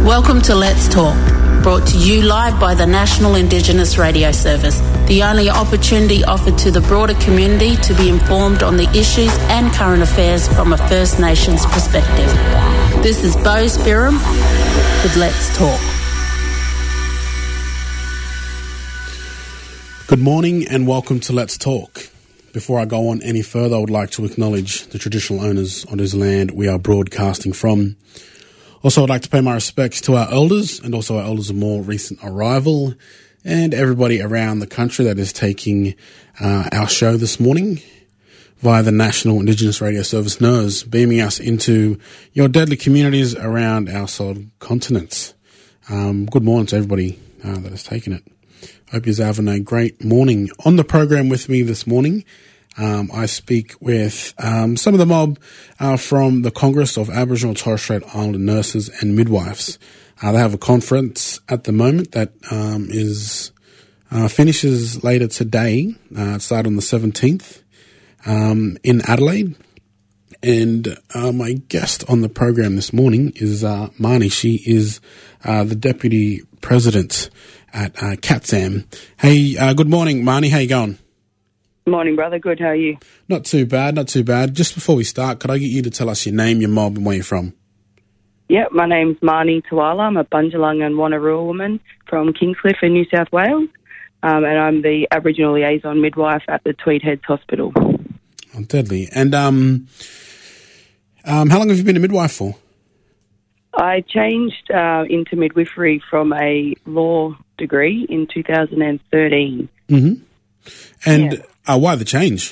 Welcome to Let's Talk, brought to you live by the National Indigenous Radio Service, the only opportunity offered to the broader community to be informed on the issues and current affairs from a First Nations perspective. This is Bo Spirum with Let's Talk. Good morning and welcome to Let's Talk. Before I go on any further, I would like to acknowledge the traditional owners on whose land we are broadcasting from. Also, I'd like to pay my respects to our elders and also our elders of more recent arrival and everybody around the country that is taking our show this morning via the National Indigenous Radio Service NIRS, beaming us into your deadly communities around our solid continents. Good morning to everybody that has taken it. Hope you're having a great morning. On the program with me this morning, I speak with some of the mob from the Congress of Aboriginal and Torres Strait Islander Nurses and Midwives. They have a conference at the moment that finishes later today. It started on the 17th in Adelaide. And my guest on the program this morning is Marnie. She is the Deputy President at CATSAM. Hey, good morning, Marnie. How you going? Morning, brother. Good. How are you? Not too bad, not too bad. Just before we start, could I get you to tell us your name, your mob, and where you're from? Yeah, my name's Marnie Tuala. I'm a Bundjalung and Wanneroo woman from Kingscliff in New South Wales, and I'm the Aboriginal Liaison Midwife at the Tweed Heads Hospital. Oh, deadly. And how long have you been a midwife for? I changed into midwifery from a law degree in 2013. Mm-hmm. And why the change?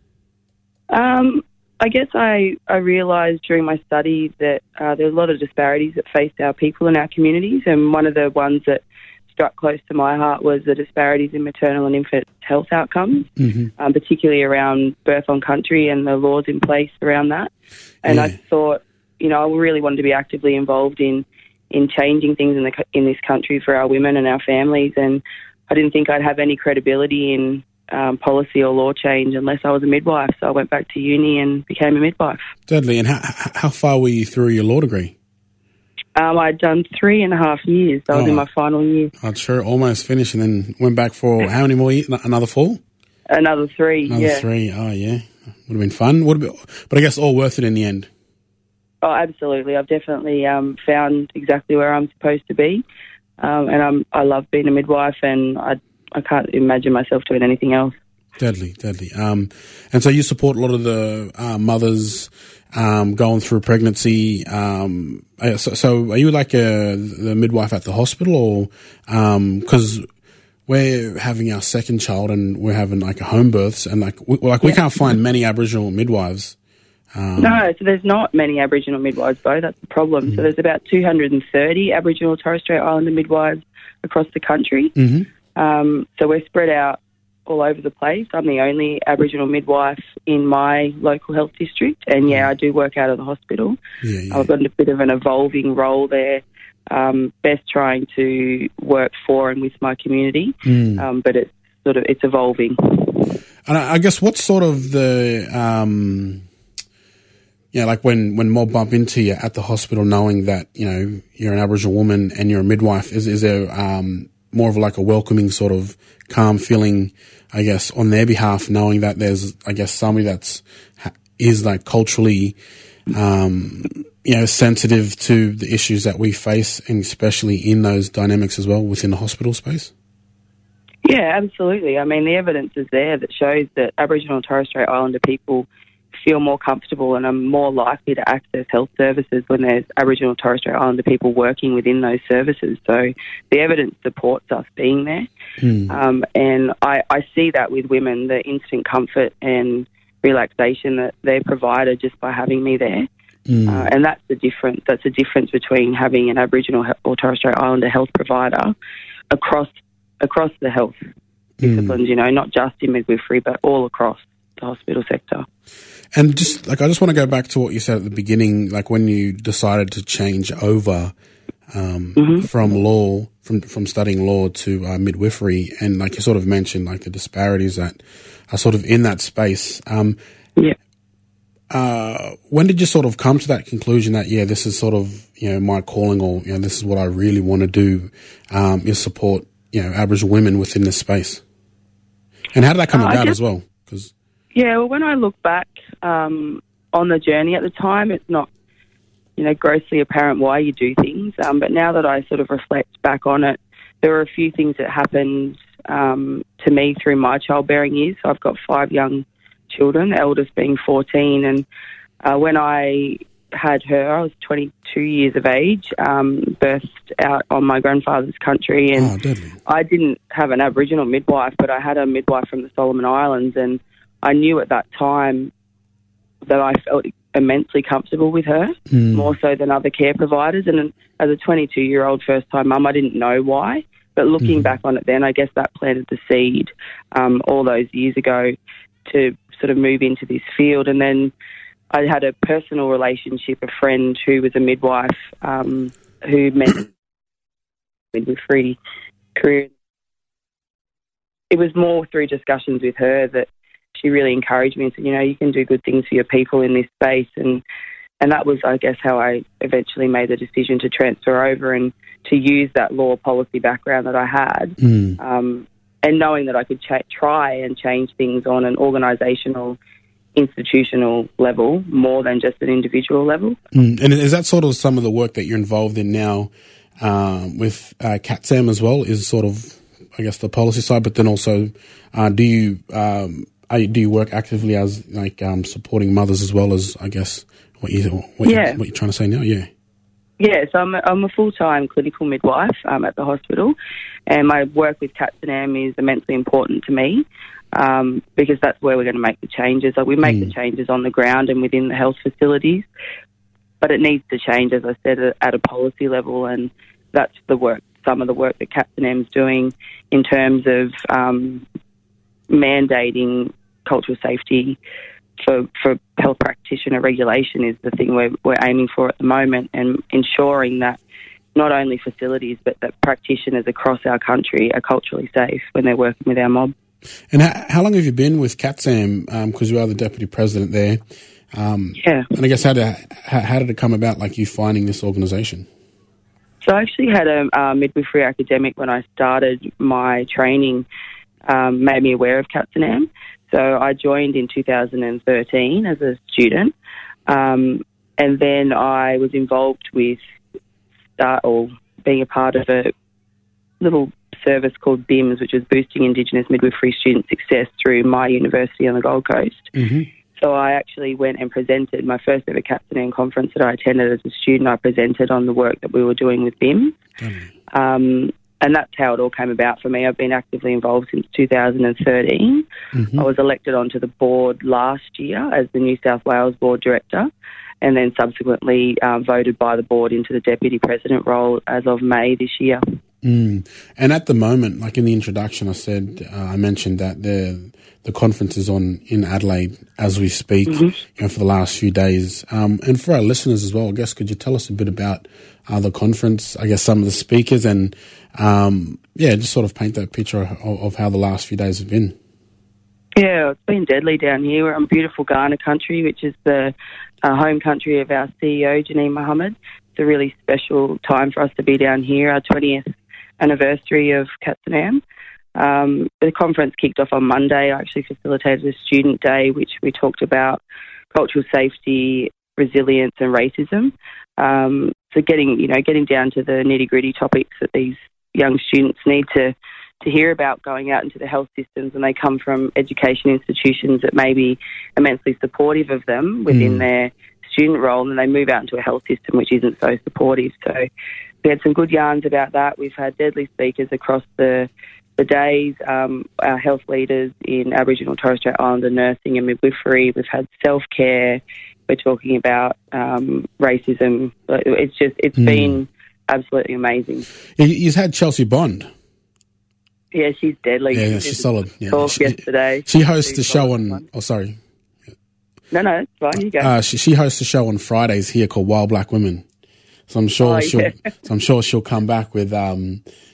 I guess I realised during my studies that there were a lot of disparities that faced our people in our communities, and one of the ones that struck close to my heart was the disparities in maternal and infant health outcomes, particularly around birth on country and the laws in place around that. And I thought, I really wanted to be actively involved in changing things in this country for our women and our families, and I didn't think I'd have any credibility in policy or law change unless I was a midwife. So I went back to uni and became a midwife. Deadly. And how far were you through your law degree? I'd done 3.5 years. I was in my final year. I'm sure almost finished, and then went back for how many more years? Another 4? Another 3, Another 3. Oh, yeah. Would have been fun. But I guess all worth it in the end. Oh, absolutely. I've definitely found exactly where I'm supposed to be. And I love being a midwife, and I can't imagine myself doing anything else. Deadly. And so you support a lot of the mothers going through pregnancy. So are you like the midwife at the hospital, or because we're having our second child and we're having like a home births, and we can't find many Aboriginal midwives. No, so there's not many Aboriginal midwives, Bo. That's the problem. Mm-hmm. So there's about 230 Aboriginal Torres Strait Islander midwives across the country. Mm-hmm. So we're spread out all over the place. I'm the only Aboriginal midwife in my local health district, and I do work out of the hospital. I've got a bit of an evolving role there, best trying to work for and with my community, but it's evolving. And I guess what's sort of the like when mob bump into you at the hospital, knowing that you're an Aboriginal woman and you're a midwife, is there more of like a welcoming sort of calm feeling, I guess, on their behalf, knowing that there's, I guess, somebody is like culturally, sensitive to the issues that we face, and especially in those dynamics as well within the hospital space? Yeah, absolutely. I mean, the evidence is there that shows that Aboriginal and Torres Strait Islander people feel more comfortable and are more likely to access health services when there's Aboriginal and Torres Strait Islander people working within those services. So the evidence supports us being there. And I see that with women, the instant comfort and relaxation that they're provided just by having me there. And that's the difference. That's the difference between having an Aboriginal or Torres Strait Islander health provider across the health disciplines, not just in midwifery, but all across the hospital sector. And I just want to go back to what you said at the beginning, like when you decided to change over from studying law to midwifery, and like you sort of mentioned, like the disparities that are sort of in that space. when did you sort of come to that conclusion that, this is sort of, my calling, or, this is what I really want to do, is support, Aboriginal women within this space? And how did that come about as well? Well, when I look back on the journey at the time, it's not, grossly apparent why you do things. But now that I sort of reflect back on it, there were a few things that happened to me through my childbearing years. So I've got 5 young children, the eldest being 14. And when I had her, I was 22 years of age, birthed out on my grandfather's country. And I didn't have an Aboriginal midwife, but I had a midwife from the Solomon Islands. And I knew at that time that I felt immensely comfortable with her, more so than other care providers. And as a 22-year-old first-time mum, I didn't know why. But looking back on it then, I guess that planted the seed all those years ago to sort of move into this field. And then I had a personal relationship, a friend who was a midwife who met midwifery career. It was more through discussions with her that she really encouraged me and said, you can do good things for your people in this space. And that was, I guess, how I eventually made the decision to transfer over and to use that law policy background that I had. And knowing that I could try and change things on an organisational, institutional level more than just an individual level. And is that sort of some of the work that you're involved in now with CATSAM as well, is sort of, I guess, the policy side, but then also do you work actively as supporting mothers as well as, I guess, what you're trying to say now? Yeah, so I'm a full-time clinical midwife at the hospital, and my work with CATSAM is immensely important to me because that's where we're going to make the changes. We make the changes on the ground and within the health facilities, but it needs to change, as I said, at a policy level, and that's some of the work that CATSAM's doing in terms of mandating cultural safety for health practitioner regulation is the thing we're aiming for at the moment, and ensuring that not only facilities but that practitioners across our country are culturally safe when they're working with our mob. And how long have you been with CATSAM? Because you are the deputy president there. And I guess how did it come about, you finding this organisation? So I actually had a midwifery academic when I started my training, made me aware of CATSAM. So I joined in 2013 as a student, and then I was involved with being a part of a little service called BIMS, which is Boosting Indigenous Midwifery Student Success through my university on the Gold Coast. So I actually went and presented my first ever CATSAM conference that I attended as a student. I presented on the work that we were doing with BIMS. And that's how it all came about for me. I've been actively involved since 2013. I was elected onto the board last year as the New South Wales board director, and then subsequently voted by the board into the deputy president role as of May this year. And at the moment, in the introduction, I mentioned that the conference is on in Adelaide as we speak, for the last few days. And for our listeners as well, I guess, could you tell us a bit about the conference, I guess some of the speakers, and just sort of paint that picture of how the last few days have been? Yeah, it's been deadly down here. We're in beautiful Kaurna country, which is the home country of our CEO, Janine Mohammed. It's a really special time for us to be down here, our 20th anniversary of CATSAM. The conference kicked off on Monday. I actually facilitated a student day, which we talked about cultural safety, resilience and racism. So getting down to the nitty-gritty topics that these young students need to hear about going out into the health systems, and they come from education institutions that may be immensely supportive of them within their student role, and they move out into a health system which isn't so supportive. So we had some good yarns about that. We've had deadly speakers across the days, our health leaders in Aboriginal and Torres Strait Islander nursing and midwifery. We've had self-care. We're talking about racism. It's been absolutely amazing. You've had Chelsea Bond. Yeah, she's deadly. Yeah, she's solid. Yeah. Yesterday. She hosts the show on... Oh, sorry. No, it's fine. You go. She hosts a show on Fridays here called Wild Black Women. So I'm sure she'll come back with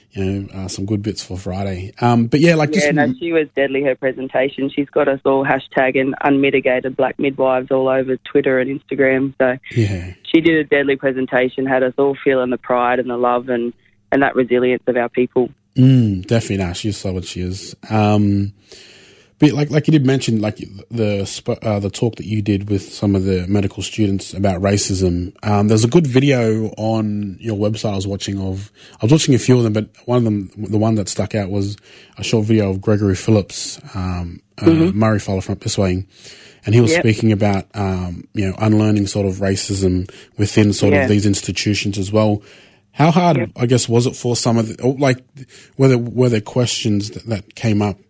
some good bits for Friday. But yeah, like she was deadly, her presentation. She's got us all hashtagging unmitigated black midwives all over Twitter and Instagram. So yeah, she did a deadly presentation, had us all feeling the pride and the love and that resilience of our people. Definitely, no, she's solid. She is. But like you did mention, like the talk that you did with some of the medical students about racism. There's a good video on your website I was watching a few of them, but one of them, the one that stuck out was a short video of Gregory Phillips, Murray Fowler from this way, and he was speaking about unlearning sort of racism within sort of these institutions as well. How hard, I guess, was it for some of were there questions that came up,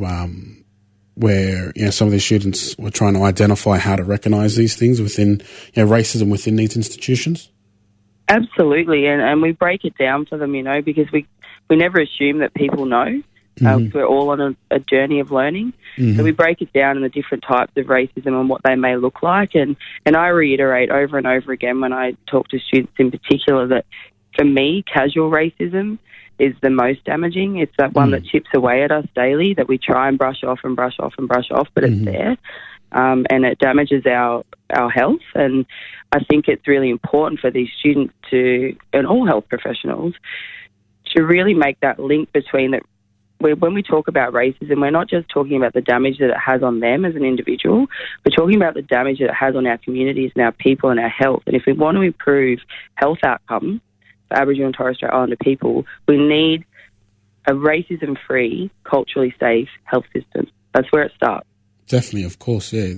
where some of these students were trying to identify how to recognise these things within racism within these institutions? Absolutely, and we break it down for them, because we never assume that people know. We're all on a journey of learning. So we break it down in the different types of racism and what they may look like. And I reiterate over and over again when I talk to students in particular that for me, casual racism is the most damaging. It's that one that chips away at us daily that we try and brush off, but it's there. And it damages our health. And I think it's really important for these students and all health professionals, to really make that link between that. When we talk about racism, we're not just talking about the damage that it has on them as an individual. We're talking about the damage that it has on our communities and our people and our health. And if we want to improve health outcomes for Aboriginal and Torres Strait Islander people, we need a racism-free, culturally safe health system. That's where it starts. Definitely, of course, yeah.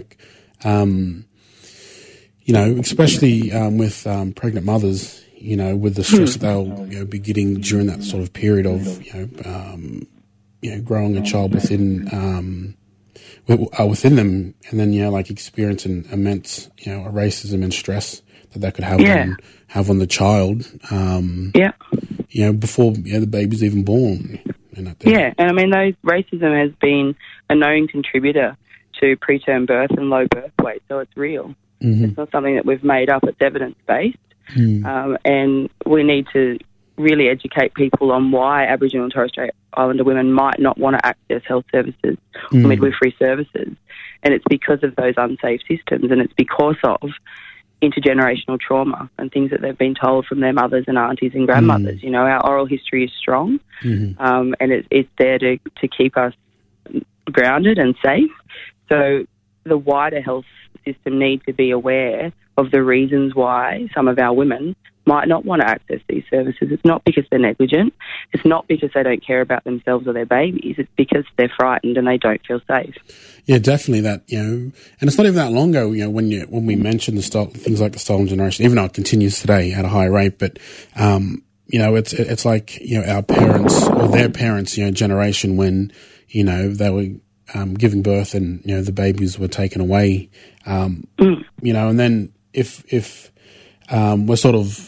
Especially with pregnant mothers, with the stress that they'll be getting during that sort of period of growing a child within them, and then experiencing immense racism and stress that could have on the child. Before the baby's even born. And I mean, racism has been a known contributor to preterm birth and low birth weight, so it's real. It's not something that we've made up, it's evidence-based. And we need to really educate people on why Aboriginal and Torres Strait Islander women might not want to access health services or midwifery services. And it's because of those unsafe systems, and it's because of intergenerational trauma and things that they've been told from their mothers and aunties and grandmothers. Our oral history is strong, and it's there to keep us grounded and safe. So the wider health system needs to be aware of the reasons why some of our women might not want to access these services. It's not because they're negligent. It's not because they don't care about themselves or their babies. It's because they're frightened and they don't feel safe. Yeah, definitely that, and it's not even that long ago, when we mentioned things like the stolen generation, even though it continues today at a high rate, but, it's like, our parents or their parents, generation when, they were giving birth and, the babies were taken away, and then if we're sort of,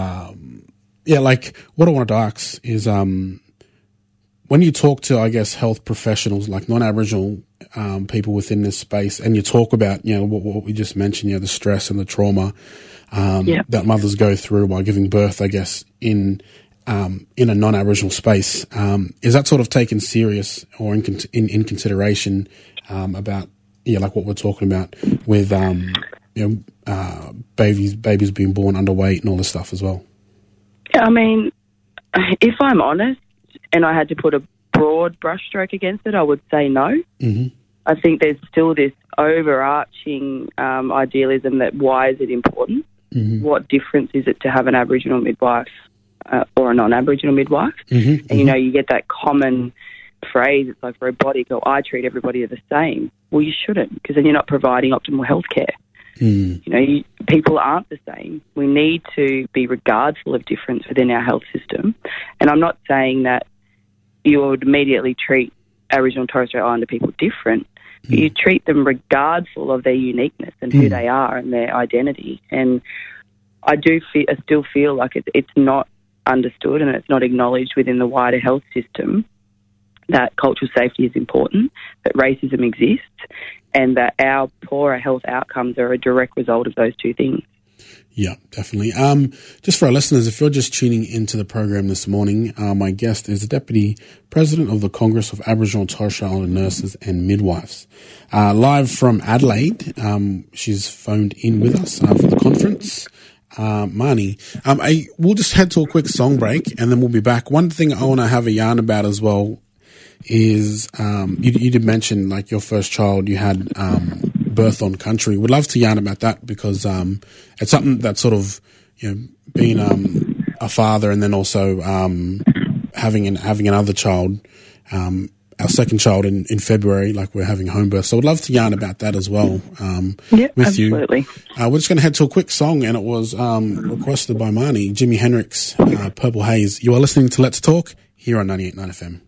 what I wanted to ask is, when you talk to, I guess, health professionals, like non-Aboriginal people within this space, and you talk about, what we just mentioned, the stress and the trauma that mothers go through while giving birth, I guess, in a non-Aboriginal space, is that sort of taken serious or in consideration about, like what we're talking about with, babies being born underweight and all this stuff as well? I mean, if I'm honest, and I had to put a broad brushstroke against it, I would say no. I think there's still this overarching idealism that why is it important? What difference is it to have an Aboriginal midwife or a non-Aboriginal midwife? And, you get that common phrase, it's like robotic, or I treat everybody the same. Well, you shouldn't, because then you're not providing optimal health care. People aren't the same. We need to be regardful of difference within our health system. And I'm not saying that you would immediately treat Aboriginal and Torres Strait Islander people different, but you treat them regardful of their uniqueness and who they are and their identity. And I still feel like it's not understood and it's not acknowledged within the wider health system that cultural safety is important, that racism exists, and that our poorer health outcomes are a direct result of those two things. Yeah, definitely. Just for our listeners, if you're just tuning into the program this morning, my guest is the Deputy President of the Congress of Aboriginal and Torres Strait Islander Nurses and Midwives. Live from Adelaide, she's phoned in with us for the conference. Marnie, we'll just head to a quick song break and then we'll be back. One thing I want to have a yarn about as well is you did mention like your first child you had birth on country. Would love to yarn about that because it's something that sort of, you know, being a father and then also having another child, our second child in February, like we're having home birth. So I'd love to yarn about that as well with absolutely. you. We're just going to head to a quick song, and it was requested by Marnie, Jimi Hendrix, Purple Haze. You are listening to Let's Talk here on 98.9 FM.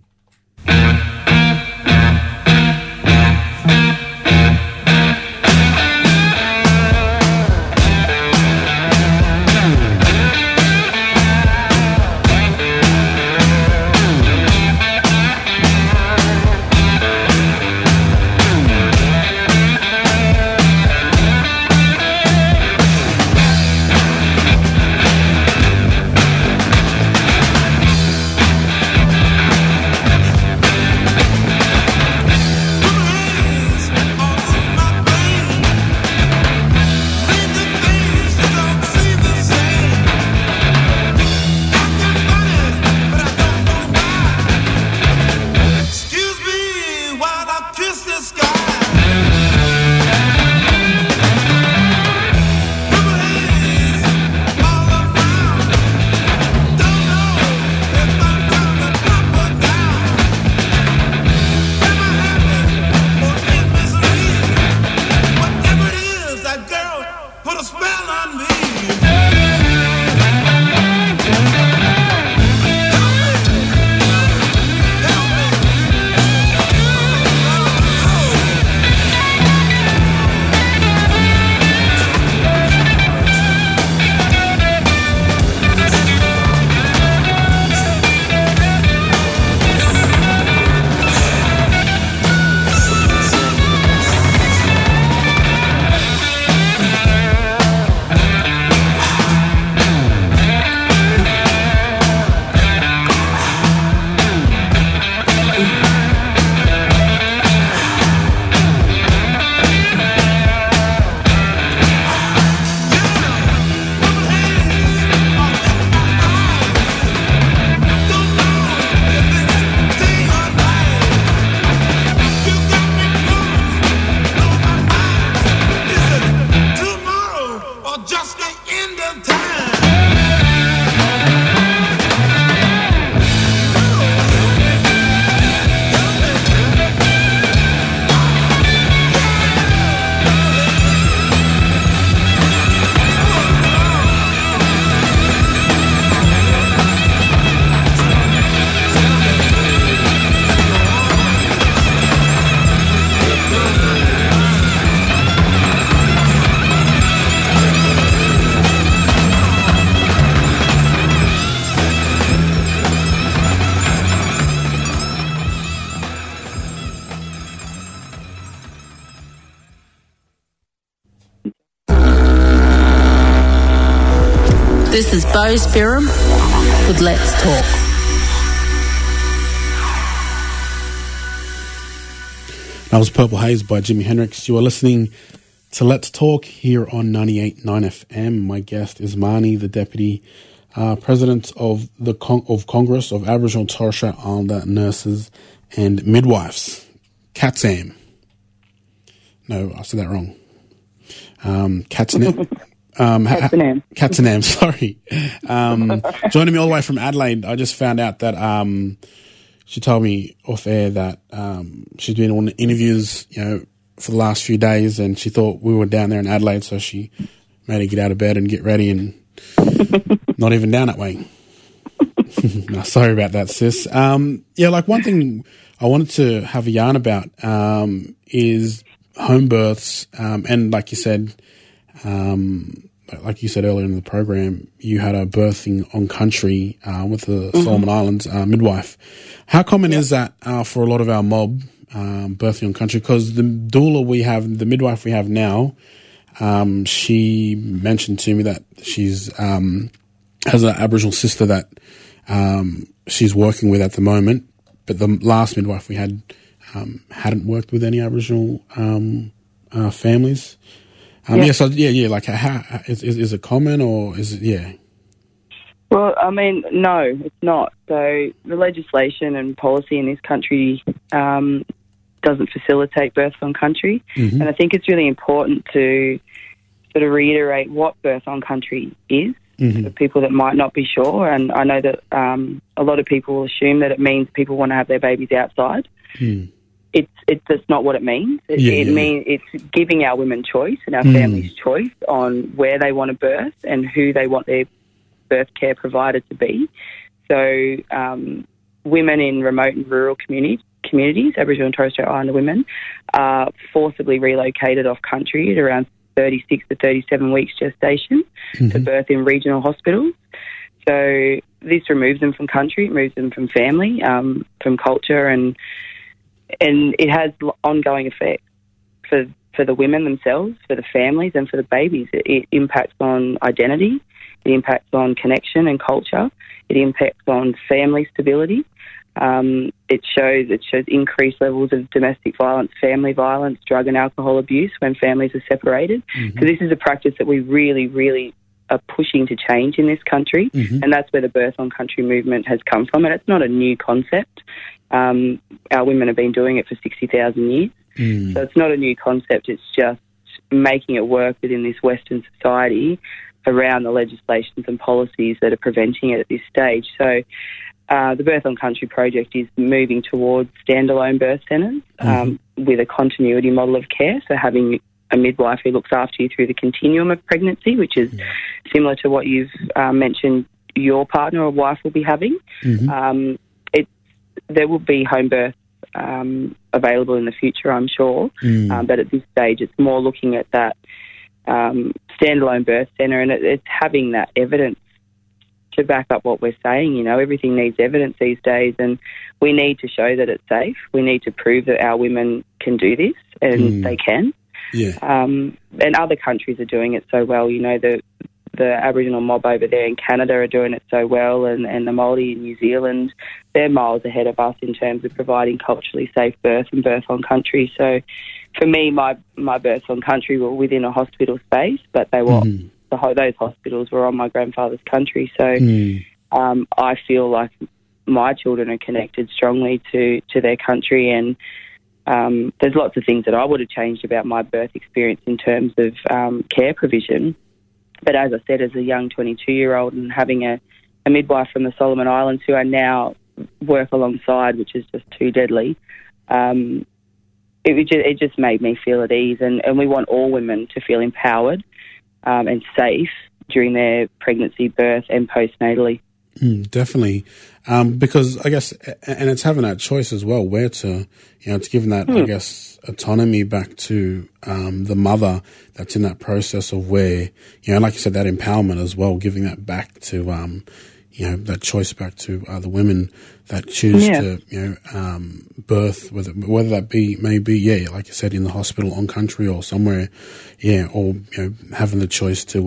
This is Bo Spirum with Let's Talk. That was Purple Haze by Jimi Hendrix. You are listening to Let's Talk here on 98.9 FM. My guest is Marnie, the Deputy President of the Congress of Aboriginal and Torres Strait Islander Nurses and Midwives. CATSAM. No, I said that wrong. CATSAM. CATSAM, sorry. Joining me all the way from Adelaide, I just found out that she told me off air that she's been on interviews, you know, for the last few days, and she thought we were down there in Adelaide, so she made her get out of bed and get ready, and not even down that way. No, sorry about that, sis. Yeah, like one thing I wanted to have a yarn about is home births, and like you said earlier in the program, you had a birthing on country with the Solomon Islands midwife. How common is that for a lot of our mob birthing on country? Because the doula we have, the midwife we have now, she mentioned to me that she's has an Aboriginal sister that she's working with at the moment, but the last midwife we had hadn't worked with any Aboriginal families. Like, how is it common, or is it, yeah? Well, I mean, no, it's not. So the legislation and policy in this country doesn't facilitate birth on country. And I think it's really important to sort of reiterate what birth on country is for people that might not be sure. And I know that a lot of people assume that it means people want to have their babies outside. That's not what it means. It means it's giving our women choice and our families choice on where they want to birth and who they want their birth care provider to be. So women in remote and rural communities, Aboriginal and Torres Strait Islander women, are forcibly relocated off country at around 36 to 37 weeks gestation to birth in regional hospitals. So this removes them from country, it removes them from family, from culture, and it has ongoing effects for the women themselves, for the families, and for the babies. It impacts on identity, it impacts on connection and culture, it impacts on family stability. It shows increased levels of domestic violence, family violence, drug and alcohol abuse when families are separated. So this is a practice that we really, really are pushing to change in this country, and that's where the birth on country movement has come from. And it's not a new concept. Our women have been doing it for 60,000 years, so it's not a new concept. It's just making it work within this Western society around the legislations and policies that are preventing it at this stage. So the Birth on Country project is moving towards standalone birth centres with a continuity model of care, so having a midwife who looks after you through the continuum of pregnancy, which is similar to what you've mentioned your partner or wife will be having. There will be home birth available in the future, I'm sure, but at this stage it's more looking at that standalone birth centre, and it's having that evidence to back up what we're saying. You know, everything needs evidence these days, and we need to show that it's safe. We need to prove that our women can do this, and they can. And other countries are doing it so well. You know, the Aboriginal mob over there in Canada are doing it so well, and the Māori in New Zealand, they're miles ahead of us in terms of providing culturally safe birth and birth on country. So for me, my births on country were within a hospital space, but they were those hospitals were on my grandfather's country. So I feel like my children are connected strongly to their country, and there's lots of things that I would have changed about my birth experience in terms of care provision. But as I said, as a young 22-year-old and having a midwife from the Solomon Islands who I now work alongside, which is just too deadly, it just made me feel at ease. And we want all women to feel empowered and safe during their pregnancy, birth and postnatally. Definitely. Because I guess, and it's having that choice as well, where to, it's giving that, I guess, autonomy back to the mother that's in that process of where, like you said, that empowerment as well, giving that back to, that choice back to the women that choose to, birth, whether that be, maybe, like you said, in the hospital, on country or somewhere, or, having the choice to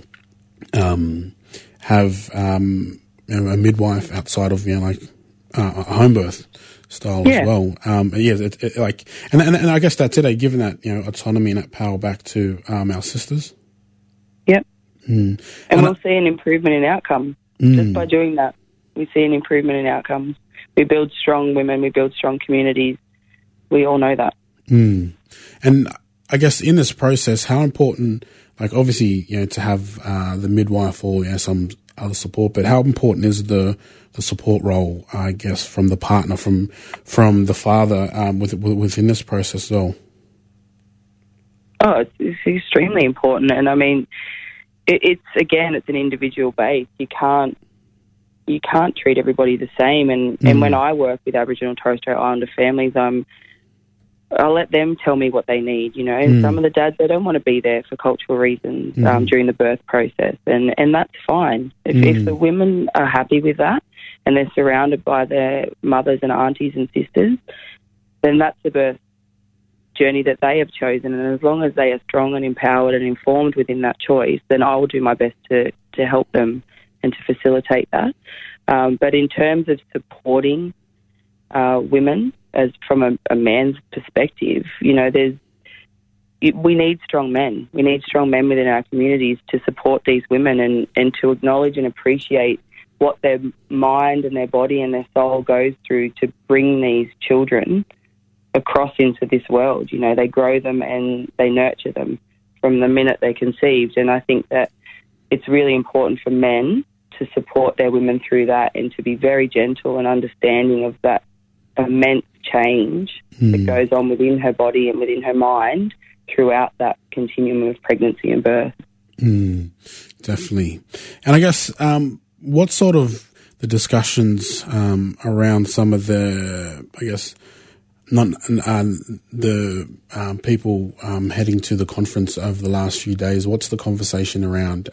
have a midwife outside of a home birth style as well. And I guess that's it. Giving that autonomy and that power back to our sisters. Yep. And we'll see an improvement in outcomes just by doing that. We see an improvement in outcomes. We build strong women. We build strong communities. We all know that. And I guess in this process, how important, obviously, to have the midwife or some other support, but how important is the support role, I guess, from the partner, from the father within this process as well? Oh, it's extremely important, and I mean, it's an individual base. You can't treat everybody the same, and when I work with Aboriginal and Torres Strait Islander families, I'll let them tell me what they need, and some of the dads, they don't want to be there for cultural reasons during the birth process, and that's fine. If the women are happy with that and they're surrounded by their mothers and aunties and sisters, then that's the birth journey that they have chosen, and as long as they are strong and empowered and informed within that choice, then I will do my best to help them and to facilitate that. But in terms of supporting women, as from a man's perspective, you know, we need strong men. We need strong men within our communities to support these women and to acknowledge and appreciate what their mind and their body and their soul goes through to bring these children across into this world. You know, they grow them and they nurture them from the minute they're conceived. And I think that it's really important for men to support their women through that and to be very gentle and understanding of that immense change that goes on within her body and within her mind throughout that continuum of pregnancy and birth. Definitely. And I guess what sort of the discussions around some of the, I guess, people heading to the conference over the last few days, what's the conversation around,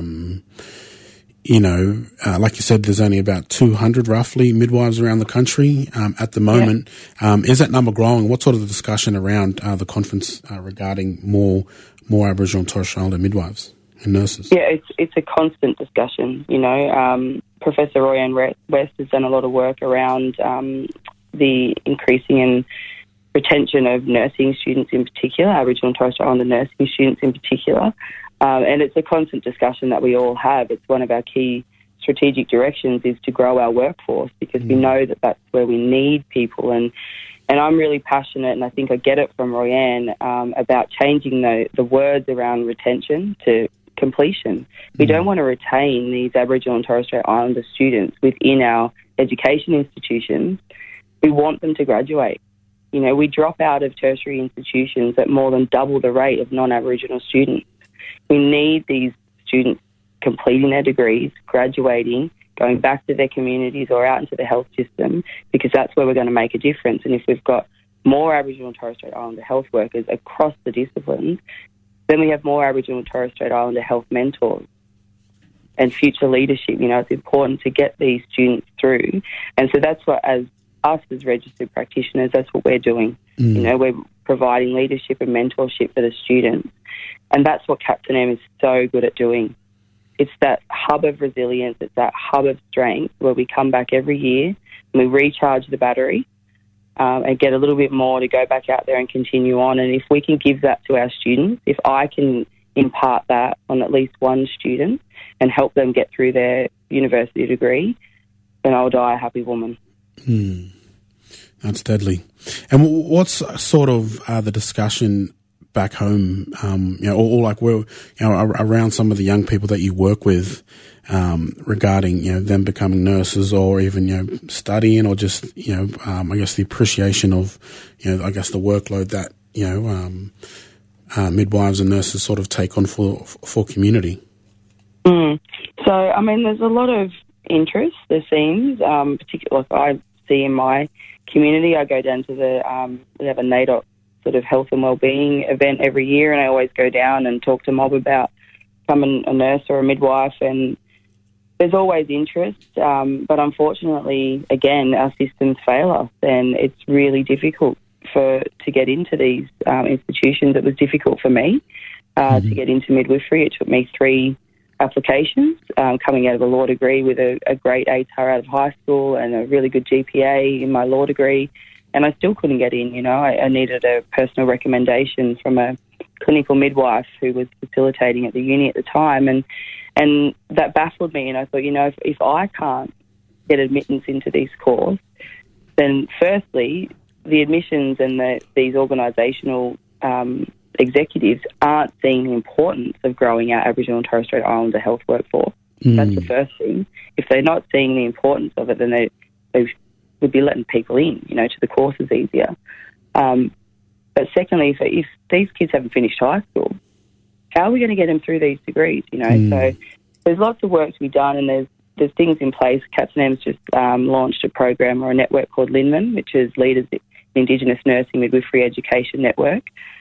like you said, there's only about 200 roughly midwives around the country at the moment. Yeah. Is that number growing? What sort of the discussion around the conference regarding more Aboriginal and Torres Strait Islander midwives and nurses? Yeah, it's a constant discussion. You know, Professor Royanne West has done a lot of work around the increasing and retention of nursing students in particular, Aboriginal and Torres Strait Islander nursing students in particular. And it's a constant discussion that we all have. It's one of our key strategic directions is to grow our workforce, because we know that that's where we need people. And I'm really passionate, and I think I get it from Royanne, about changing the words around retention to completion. We don't want to retain these Aboriginal and Torres Strait Islander students within our education institutions. We want them to graduate. You know, we drop out of tertiary institutions at more than double the rate of non-Aboriginal students. We need these students completing their degrees, graduating, going back to their communities or out into the health system, because that's where we're going to make a difference. And if we've got more Aboriginal and Torres Strait Islander health workers across the disciplines, then we have more Aboriginal and Torres Strait Islander health mentors and future leadership. You know, it's important to get these students through. And so that's what, as us as registered practitioners, that's what we're doing. You know, we're providing leadership and mentorship for the students. And that's what Captain M is so good at doing. It's that hub of resilience, it's that hub of strength where we come back every year and we recharge the battery and get a little bit more to go back out there and continue on. And if we can give that to our students, if I can impart that on at least one student and help them get through their university degree, then I'll die a happy woman. That's deadly. And what's sort of the discussion back home, or like around some of the young people that you work with, regarding, them becoming nurses or even, studying, or just, I guess the appreciation of, I guess the workload that, midwives and nurses sort of take on for community? So, I mean, there's a lot of interest, there seems, particularly like I see in my community. I go down to we have a NAIDOC sort of health and wellbeing event every year, and I always go down and talk to mob about becoming a nurse or a midwife, and there's always interest, but unfortunately, again, our systems fail us, and it's really difficult to get into these institutions. It was difficult for me to get into midwifery. It took me 3 applications, coming out of a law degree with a great ATAR out of high school and a really good GPA in my law degree, and I still couldn't get in. I needed a personal recommendation from a clinical midwife who was facilitating at the uni at the time, and that baffled me. And I thought, if I can't get admittance into this course, then firstly, the admissions and these organisational executives aren't seeing the importance of growing our Aboriginal and Torres Strait Islander health workforce. That's the first thing. If they're not seeing the importance of it, then they would be letting people in, to the courses easier. But secondly, if these kids haven't finished high school, how are we going to get them through these degrees? So there's lots of work to be done, and there's things in place. Captain M's just launched a program or a network called LINMAN, which is Leaders in Indigenous Nursing Midwifery Education Network,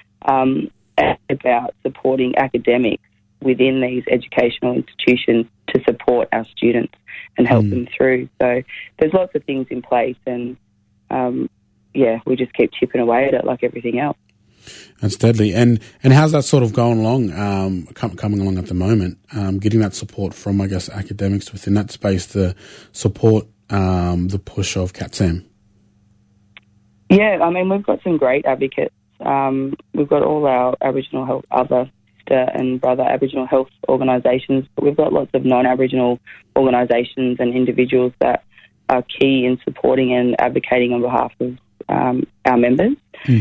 about supporting academics within these educational institutions to support our students and help them through. So there's lots of things in place, and we just keep chipping away at it like everything else. That's deadly. And how's that sort of going along, coming along at the moment, getting that support from, I guess, academics within that space to support the push of CATSAM? Yeah, I mean, we've got some great advocates. We've got all our Aboriginal health, other sister and brother Aboriginal health organisations, but we've got lots of non-Aboriginal organisations and individuals that are key in supporting and advocating on behalf of our members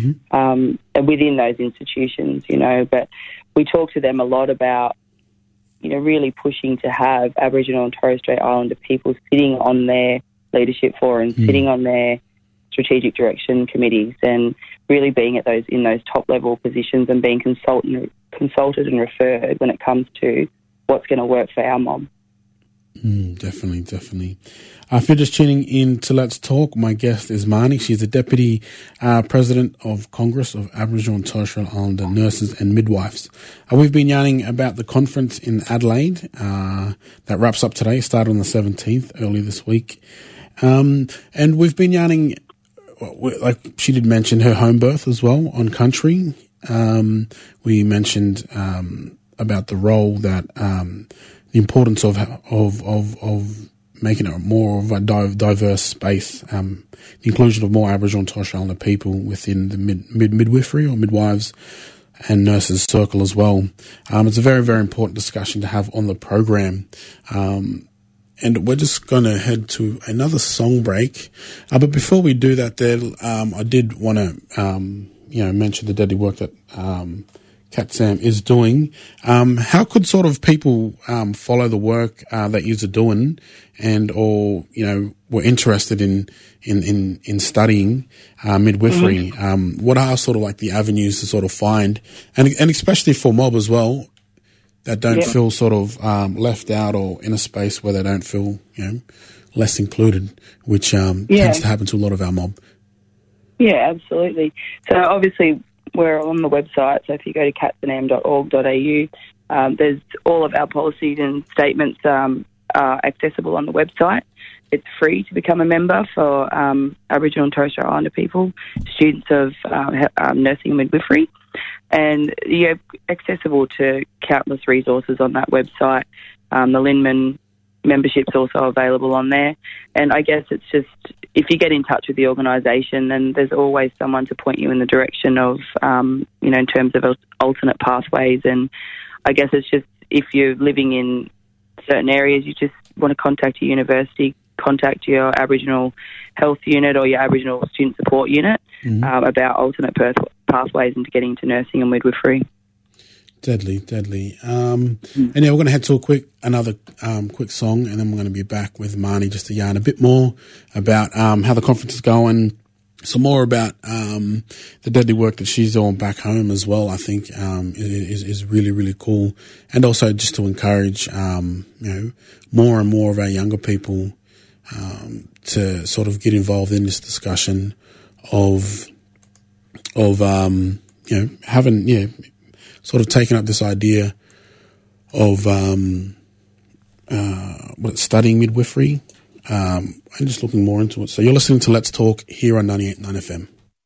within those institutions, but we talk to them a lot about, really pushing to have Aboriginal and Torres Strait Islander people sitting on their leadership forums, sitting on their strategic direction committees, and really being at in those top level positions and being consulted and referred when it comes to what's going to work for our mob. Definitely. If you're just tuning in to Let's Talk, my guest is Marnie. She's the Deputy President of Congress of Aboriginal and Torres Strait Islander Nurses and Midwives. We've been yarning about the conference in Adelaide that wraps up today, started on the 17th, early this week. And we've been yarning, like she did mention, her home birth as well on Country. We mentioned about the role that the importance of making it more of a diverse space, the inclusion of more Aboriginal and Torres Strait Islander people within the midwifery or midwives and nurses circle as well. It's a very, very important discussion to have on the program. And we're just going to head to another song break. But before we do that, I did want to, mention the deadly work that CATSAM is doing. How could sort of people follow the work that you're doing, or were interested in studying midwifery? What are sort of like the avenues to sort of find, and especially for mob as well, that don't feel sort of left out or in a space where they don't feel less included, which tends to happen to a lot of our mob. Yeah, absolutely. So obviously we're on the website, so if you go to catsam.org.au, there's all of our policies and statements are accessible on the website. It's free to become a member for Aboriginal and Torres Strait Islander people, students of nursing and midwifery, and you're accessible to countless resources on that website. The Linman membership's also available on there, and I guess it's just, if you get in touch with the organisation, then there's always someone to point you in the direction of, in terms of alternate pathways. And I guess it's just, if you're living in certain areas, you just want to contact your university, contact your Aboriginal health unit or your Aboriginal student support unit about alternate pathways into getting into nursing and midwifery. Deadly. And we're going to head to another quick song, and then we're going to be back with Marnie just to yarn a bit more about how the conference is going, some more about the deadly work that she's doing back home as well. I think is really, really cool, and also just to encourage more and more of our younger people to sort of get involved in this discussion of having sort of taking up this idea of studying midwifery and just looking more into it. So you're listening to Let's Talk here on 98.9 FM.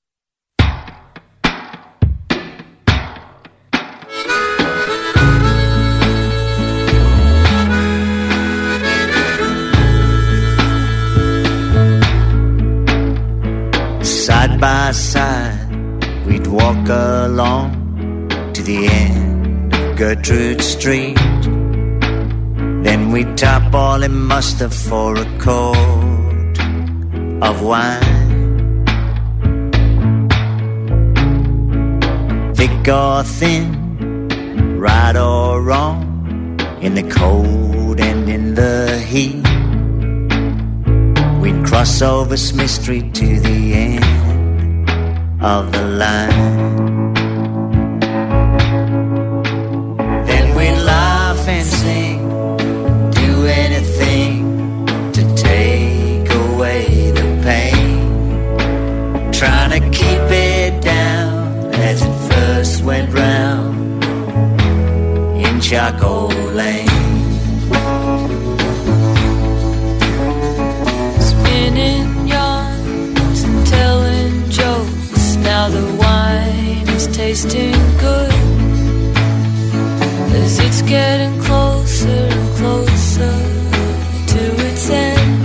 Side by side, we'd walk along to the end of Gertrude Street. Then we'd top all in mustard for a quart of wine. Thick or thin, right or wrong, in the cold and in the heat, we'd cross over Smith Street to the end of the line. And sing, do anything to take away the pain, trying to keep it down as it first went round in Charcoal Lane. Spinning yarns and telling jokes, now the wine is tasting tasting good as it's getting closer and closer to its end.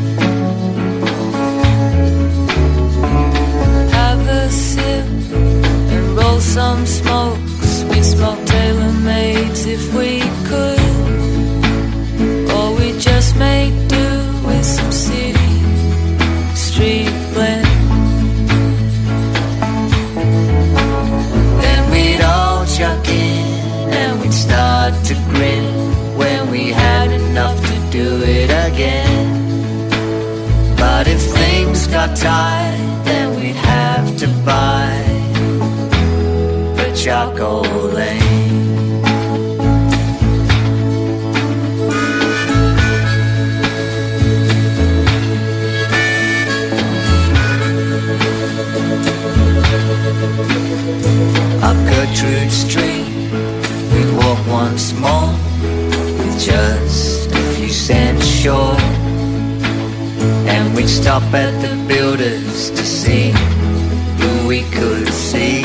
Have a sip and roll some smokes. We smoke tailor-mades if we could, or we just make do with some city street blend. Then we'd all chuck in and we'd start to grin when we had enough to do it again. But if things got tight, then we'd have to buy the Charcoal Lane. Up Gertrude Street, we'd walk once more with just a few cents short, and we'd stop at the builders to see who we could see.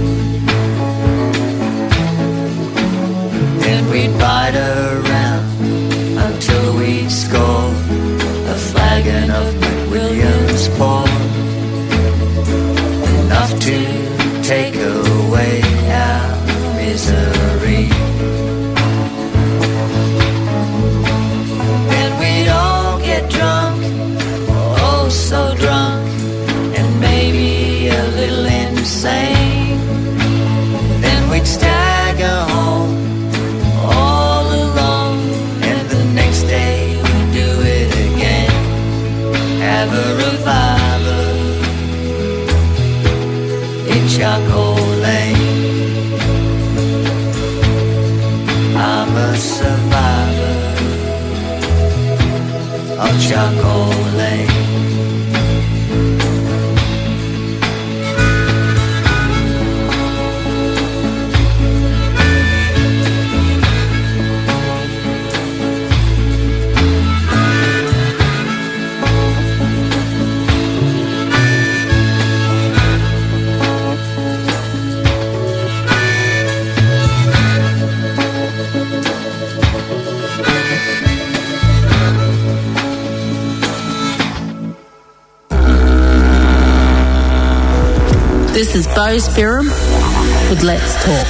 Then we'd bite around until we'd score a flagon of McWilliams Port, enough to take away our misery. Then we'd all get drunk, oh so drunk, and maybe a little insane. Then we'd stagger home all alone, and the next day we'd do it again. Have a revival in Charcoal Lane. I'm a survivor of Charcoal Lane. This is Bo Spirum with Let's Talk.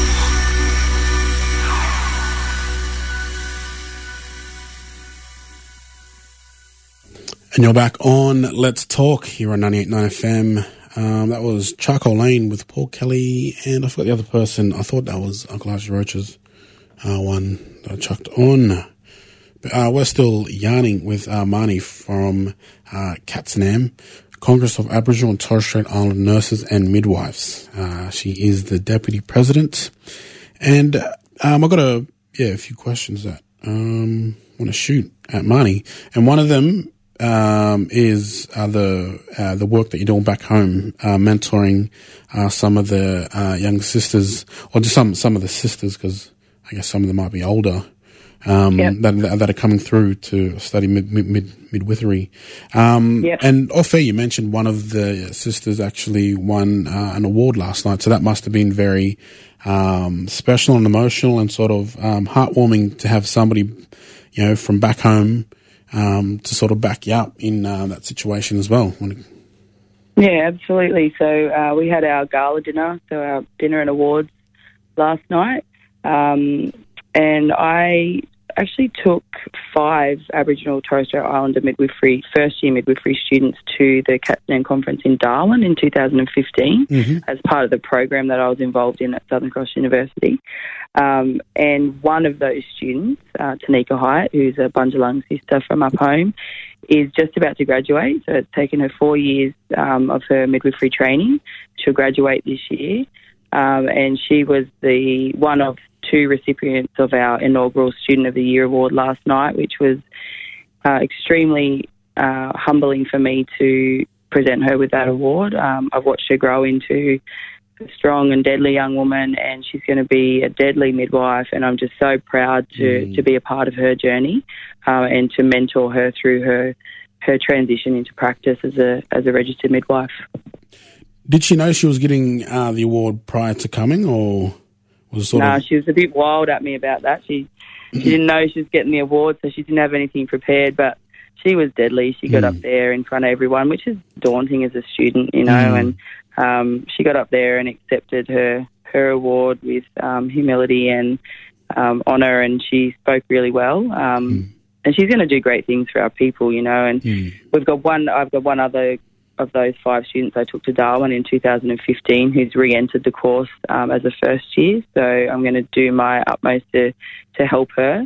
And you're back on Let's Talk here on 98.9 FM. That was Charcoal Lane with Paul Kelly, and I forgot the other person. I thought that was Uncle Archie Roach's one that I chucked on. But we're still yarning with Marnie from Katzenam, Congress of Aboriginal and Torres Strait Islander Nurses and Midwives. She is the Deputy President. And I've got a few questions that I want to shoot at Marnie. And one of them is the work that you're doing back home, mentoring some of the young sisters, or just some of the sisters, because I guess some of them might be older, that are coming through to study midwifery. And off air, you mentioned one of the sisters actually won an award last night, so that must have been very special and emotional and sort of heartwarming to have somebody, from back home to sort of back you up in that situation as well. Yeah, absolutely. So we had our gala dinner, so our dinner and awards last night. And I actually took 5 Aboriginal Torres Strait Islander first-year midwifery students to the Katzenam conference in Darwin in 2015 as part of the program that I was involved in at Southern Cross University. And one of those students, Tanika Hyatt, who's a Bundjalung sister from up home, is just about to graduate. So it's taken her 4 years of her midwifery training. She'll graduate this year. And she was the one of 2 recipients of our inaugural Student of the Year award last night, which was extremely humbling for me to present her with that award. I've watched her grow into a strong and deadly young woman, and she's going to be a deadly midwife, and I'm just so proud to be a part of her journey and to mentor her through her transition into practice as a registered midwife. Did she know she was getting the award prior to coming, or was it sort of... No, she was a bit wild at me about that. She didn't know she was getting the award, so she didn't have anything prepared, but she was deadly. She got up there in front of everyone, which is daunting as a student, you know, and she got up there and accepted her award with humility and honour, and she spoke really well. And she's going to do great things for our people, you know, and I've got one other of those 5 students I took to Darwin in 2015 who's re-entered the course as a first year. So I'm going to do my utmost to help her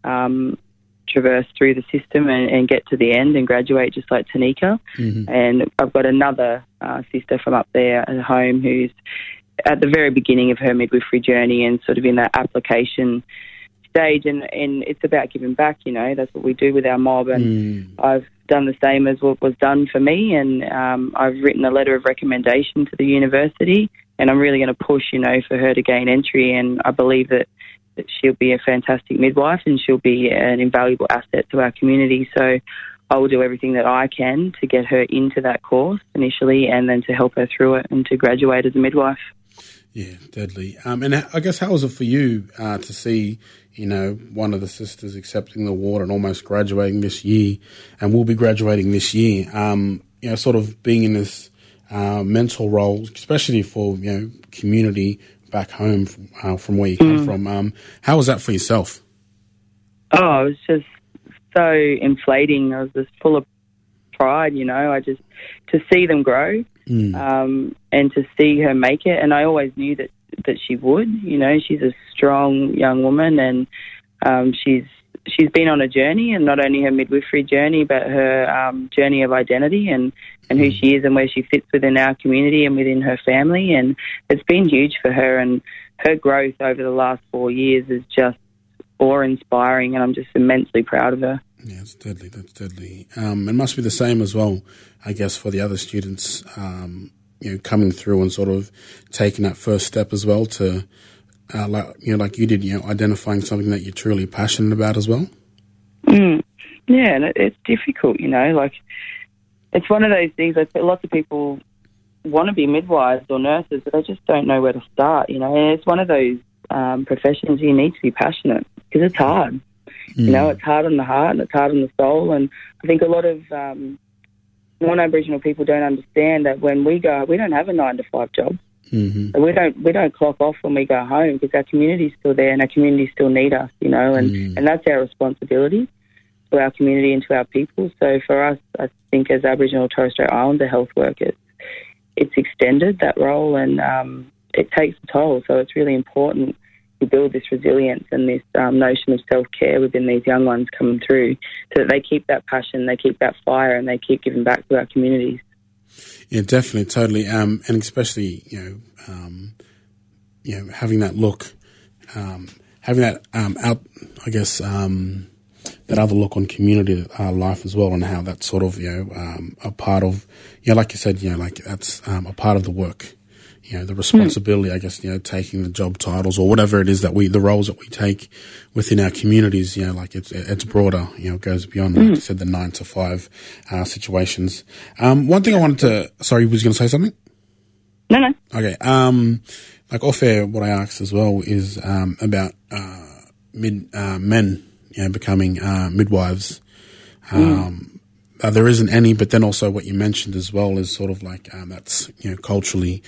traverse through the system and get to the end and graduate just like Tanika. And I've got another sister from up there at home who's at the very beginning of her midwifery journey and sort of in that application stage, and it's about giving back, you know. That's what we do with our mob, and I've done the same as what was done for me, and I've written a letter of recommendation to the university, and I'm really going to push, you know, for her to gain entry, and I believe that she'll be a fantastic midwife and she'll be an invaluable asset to our community. So I will do everything that I can to get her into that course initially, and then to help her through it and to graduate as a midwife. Yeah, deadly. And I guess how was it for you to see, you know, one of the sisters accepting the award and almost graduating this year, and will be graduating this year, you know, sort of being in this mentor role, especially for, you know, community back home from where you come from. How was that for yourself? Oh, it was just so inflating. I was just full of pride, you know. To see them grow and to see her make it. And I always knew that she would, you know. She's a strong young woman, and she's been on a journey, and not only her midwifery journey, but her journey of identity and who she is and where she fits within our community and within her family. And it's been huge for her, and her growth over the last 4 years is just awe-inspiring, and I'm just immensely proud of her. Yeah, it's deadly. That's deadly. It must be the same as well, I guess, for the other students, you know, coming through and sort of taking that first step as well to, like you did, you know, identifying something that you're truly passionate about as well. Yeah, and it's difficult, you know. Like, it's one of those things. I think lots of people want to be midwives or nurses, but they just don't know where to start, you know. And it's one of those professions you need to be passionate, because it's hard. You know, it's hard on the heart and it's hard on the soul. And I think a lot of non-Aboriginal people don't understand that when we go, we don't have a 9-to-5 job. And we don't clock off when we go home, because our community's still there and our communities still need us, you know, and that's our responsibility to our community and to our people. So for us, I think as Aboriginal and Torres Strait Islander health workers, it's extended, that role, and it takes a toll. So it's really important to build this resilience and this notion of self-care within these young ones coming through, so that they keep that passion, they keep that fire, and they keep giving back to our communities. Yeah, definitely, totally, and especially, you know, having that look, having that that other look on community life as well, and how that's sort of, you know, a part of, you know, like you said, you know, like that's a part of the work. You know, the responsibility, I guess, you know, taking the job titles or whatever it is that the roles that we take within our communities, you know, like it's broader, you know, it goes beyond, like you said, the 9-to-5 situations. One thing I wanted to, sorry, was you going to say something? No. Okay. Like off air, what I asked as well is, about, men, you know, becoming, midwives. There isn't any, but then also what you mentioned as well is sort of like, that's, you know, culturally,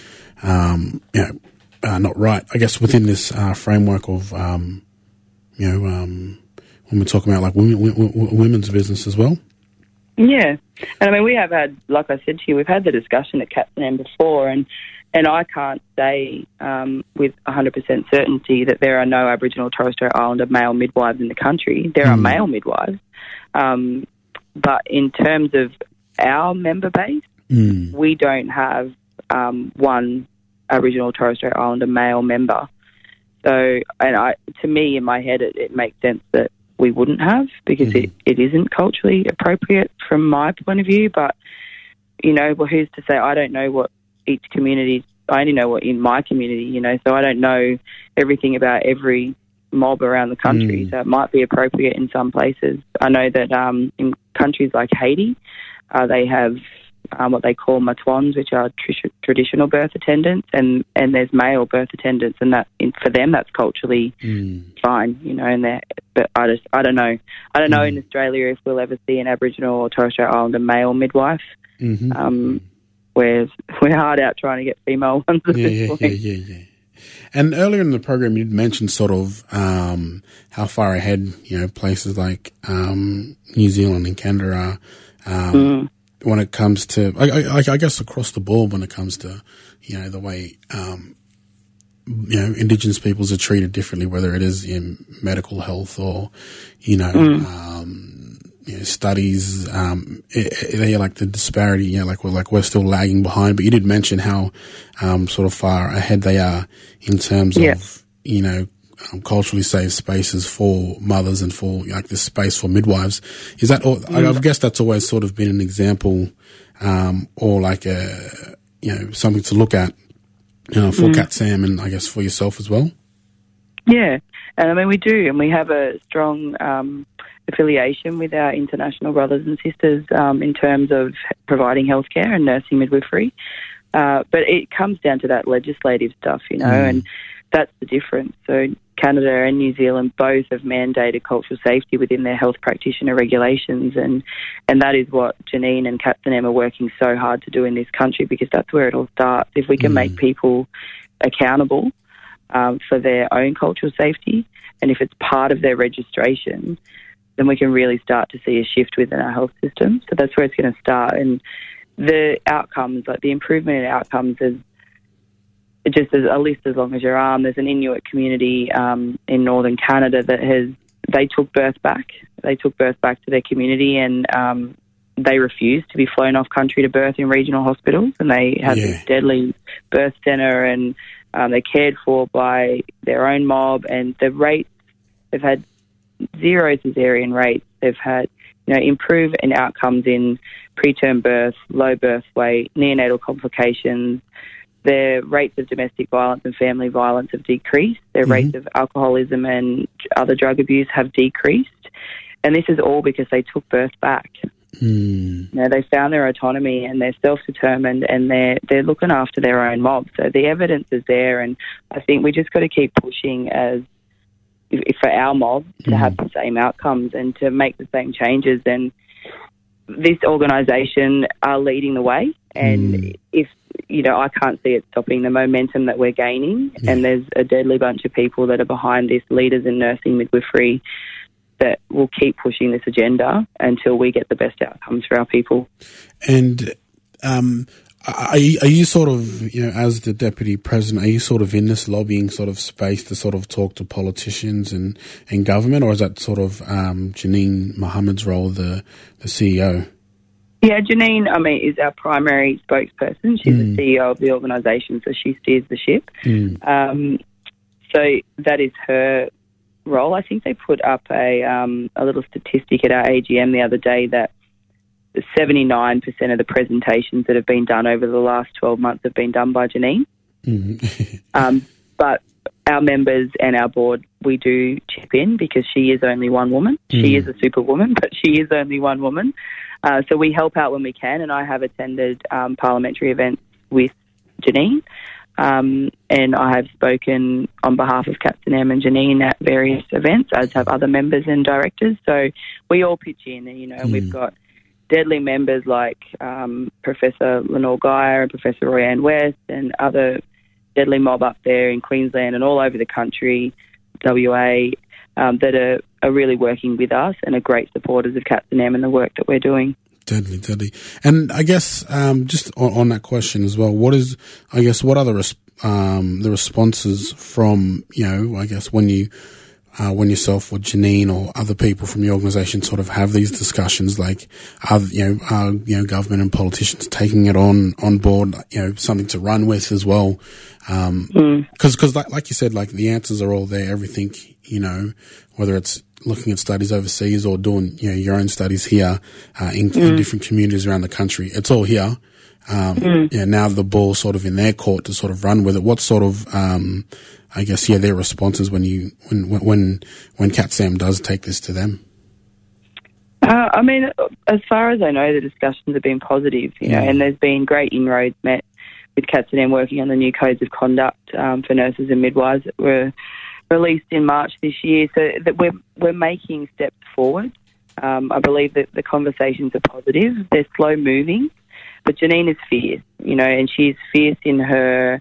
not right, I guess, within this framework of, you know, when we're talking about like women's business as well. Yeah. And I mean, we have had, like I said to you, we've had the discussion at Captain M before, and I can't say with 100% certainty that there are no Aboriginal Torres Strait Islander male midwives in the country. There are male midwives. But in terms of our member base, we don't have one Aboriginal Torres Strait Islander male member. So, and to me, in my head, it makes sense that we wouldn't have, because it isn't culturally appropriate from my point of view. But, you know, well, who's to say? I don't know what each community, I only know what in my community, you know, so I don't know everything about every mob around the country, so it might be appropriate in some places. I know that in countries like Haiti, they have what they call matwans, which are traditional birth attendants, and there's male birth attendants, and that for them that's culturally fine, you know. But I don't know in Australia if we'll ever see an Aboriginal or Torres Strait Islander male midwife. We're hard out trying to get female ones at this point. Yeah. And earlier in the program, you'd mentioned sort of how far ahead, you know, places like New Zealand and Canada are when it comes to, I guess, across the board when it comes to, you know, the way, you know, Indigenous peoples are treated differently, whether it is in medical health or, you know, you know, studies, they like the disparity, you know, like we're still lagging behind, but you did mention how, sort of far ahead they are in terms of, you know, culturally safe spaces for mothers and for like this space for midwives. Is that, I guess that's always sort of been an example, or like a, you know, something to look at, you know, for Katsam and I guess for yourself as well? Yeah. And I mean, we do, and we have a strong, affiliation with our international brothers and sisters in terms of providing healthcare and nursing midwifery. But it comes down to that legislative stuff, you know, and that's the difference. So Canada and New Zealand both have mandated cultural safety within their health practitioner regulations, and that is what Janine and Katsam are working so hard to do in this country, because that's where it all starts. If we can make people accountable for their own cultural safety, and if it's part of their registration, then we can really start to see a shift within our health system. So that's where it's going to start. And the outcomes, like the improvement in outcomes, is just as a list as long as your arm. There's an Inuit community in northern Canada that they took birth back. They took birth back to their community, and they refused to be flown off country to birth in regional hospitals. And they had this deadly birth centre, and they're cared for by their own mob. And the rates, they've had 0 cesarean rates. They've had, you know, improve in outcomes in preterm birth, low birth weight, neonatal complications. Their rates of domestic violence and family violence have decreased. Their rates of alcoholism and other drug abuse have decreased. And this is all because they took birth back. You know, they found their autonomy and they're self-determined, and they're looking after their own mob. So the evidence is there, and I think we just got to keep pushing for our mob to have the same outcomes and to make the same changes. And this organisation are leading the way, and if, you know, I can't see it stopping the momentum that we're gaining, and there's a deadly bunch of people that are behind this, leaders in nursing midwifery, that will keep pushing this agenda until we get the best outcomes for our people. And are you sort of, you know, as the deputy president, are you sort of in this lobbying sort of space to sort of talk to politicians and government, or is that sort of Janine Mohammed's role, the CEO? Yeah, Janine, I mean, is our primary spokesperson. She's the CEO of the organisation, so she steers the ship. So that is her role. I think they put up a little statistic at our AGM the other day that 79% of the presentations that have been done over the last 12 months have been done by Janine. But our members and our board, we do chip in because she is only one woman. She is a superwoman, but she is only one woman. So we help out when we can, and I have attended parliamentary events with Janine, and I have spoken on behalf of Katsam and Janine at various events, as have other members and directors. So we all pitch in, and, you know, we've got deadly members like Professor Lenore Geyer and Professor Royanne West and other deadly mob up there in Queensland and all over the country, WA, that are really working with us and are great supporters of Katsam and the work that we're doing. Deadly. And I guess just on that question as well, what are the responses from, you know, I guess when yourself or Janine or other people from your organisation sort of have these discussions, like are government and politicians taking it on board, you know, something to run with as well? Because like you said, like the answers are all there. Everything, you know, whether it's looking at studies overseas or doing, you know, your own studies here in different communities around the country, it's all here. Yeah, now the ball's sort of in their court to sort of run with it. What sort of I guess, their responses when Katsam does take this to them? I mean, as far as I know, the discussions have been positive, you know, and there's been great inroads met with KATSAM working on the new codes of conduct for nurses and midwives that were released in March this year. So that we're making steps forward. I believe that the conversations are positive. They're slow moving, but Janine is fierce, you know, and she's fierce in her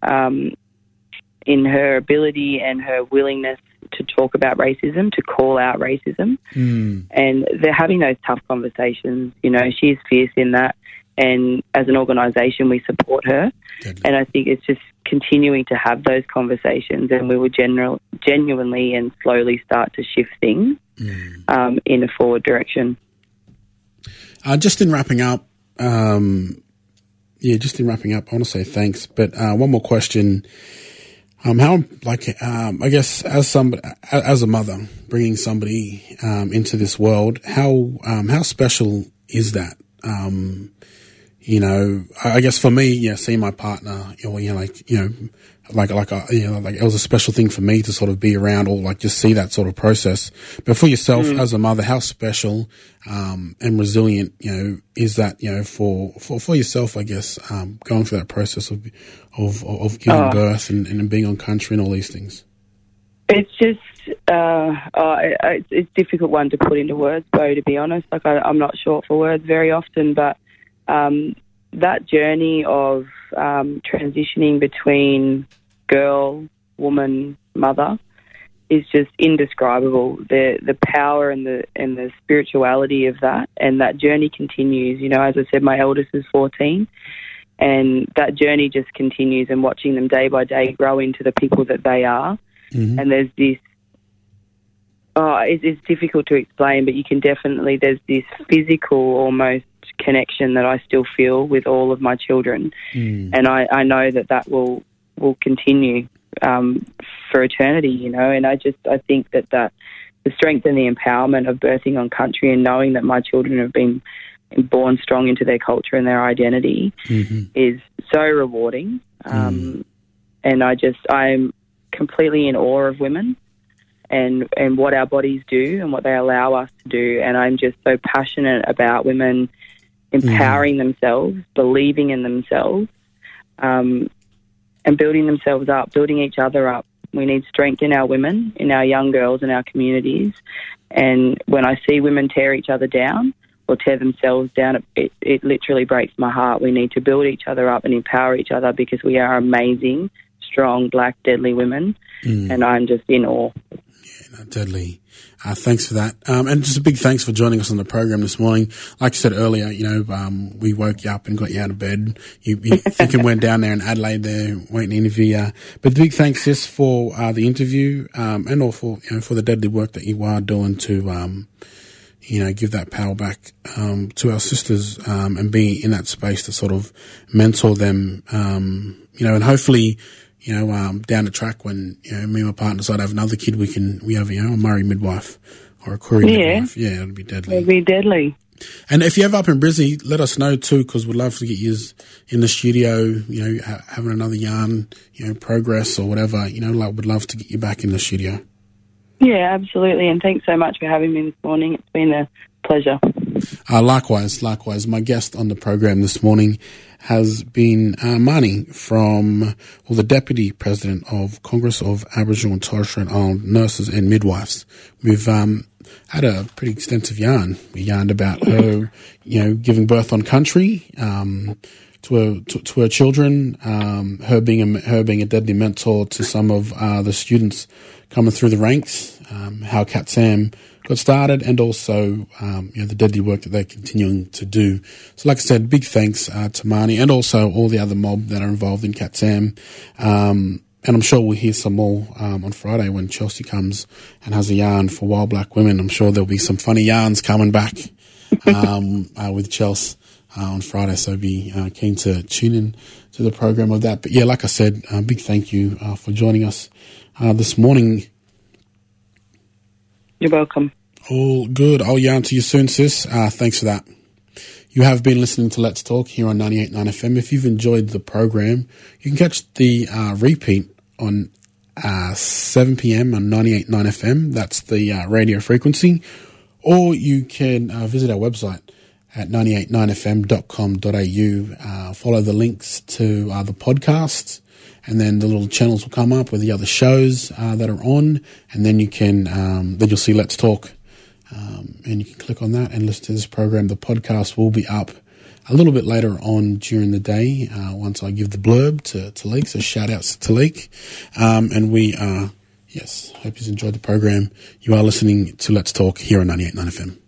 ability and her willingness to talk about racism, to call out racism. And they're having those tough conversations. You know, she's fierce in that. And as an organisation, we support her. Deadly. And I think it's just continuing to have those conversations, and we will genuinely and slowly start to shift things in a forward direction. Just in wrapping up, I want to say thanks. But one more question. I guess as a mother bringing somebody into this world, how special is that? You know, I guess for me, seeing my partner, it was a special thing for me to sort of be around or like just see that sort of process. But for yourself as a mother, how special and resilient, you know, is that, you know, for yourself, I guess, going through that process of giving birth and being on country and all these things? It's just it's a difficult one to put into words, Bo, to be honest. Like I'm not short for words very often, but that journey of transitioning between girl, woman, mother is just indescribable. The power and the spirituality of that, and that journey continues. You know, as I said, my eldest is 14, and that journey just continues, and watching them day by day grow into the people that they are. And there's this, it's difficult to explain, but you can definitely, there's this physical almost connection that I still feel with all of my children. And I know that will continue for eternity, you know, and I think that the strength and the empowerment of birthing on country and knowing that my children have been born strong into their culture and their identity is so rewarding. And I'm completely in awe of women and what our bodies do and what they allow us to do. And I'm just so passionate about women empowering themselves, believing in themselves, and building themselves up, building each other up. We need strength in our women, in our young girls, in our communities. And when I see women tear each other down or tear themselves down, it literally breaks my heart. We need to build each other up and empower each other because we are amazing, strong, black, deadly women. And I'm just in awe. Yeah, no, deadly. Thanks for that. And just a big thanks for joining us on the program this morning. Like I said earlier, you know, we woke you up and got you out of bed. You thinking went down there in Adelaide there waiting to interview you. But big thanks just for the interview, and all for the deadly work that you are doing to give that power back to our sisters, and be in that space to sort of mentor them, and hopefully, down the track when, me and my partner decide to have another kid, we have, a Murray midwife or a Koori midwife. Yeah, it'll be deadly. It'll be deadly. And if you're ever up in Brizzy, let us know too, because we'd love to get you in the studio, having another yarn, progress or whatever, we'd love to get you back in the studio. Yeah, absolutely. And thanks so much for having me this morning. It's been a pleasure. Likewise. My guest on the program this morning has been Marnie the Deputy President of Congress of Aboriginal and Torres Strait Islander Nurses and Midwives. We've had a pretty extensive yarn. We yarned about her, giving birth on country, to her children, her being a deadly mentor to some of the students coming through the ranks, how KATSAM got started, and also the deadly work that they're continuing to do. So like I said, big thanks to Marnie and also all the other mob that are involved in KATSAM. And I'm sure we'll hear some more on Friday when Chelsea comes and has a yarn for Wild Black Women. I'm sure there'll be some funny yarns coming back with Chelsea on Friday, so be keen to tune in to the program of that. But yeah, like I said, big thank you for joining us this morning. You're welcome. All good. I'll yarn to you soon, sis. Thanks for that. You have been listening to Let's Talk here on 98.9 FM. If you've enjoyed the program, you can catch the repeat on 7 p.m. on 98.9 FM. That's the radio frequency. or you can visit our website at 989fm.com.au. Follow the links to the podcasts, and then the little channels will come up with the other shows that are on, and then you can then you'll see Let's Talk, and you can click on that and listen to this program. The podcast will be up a little bit later on during the day once I give the blurb to Talik, so shout outs to Talik. And we hope you've enjoyed the program. You are listening to Let's Talk here on 98.9 FM.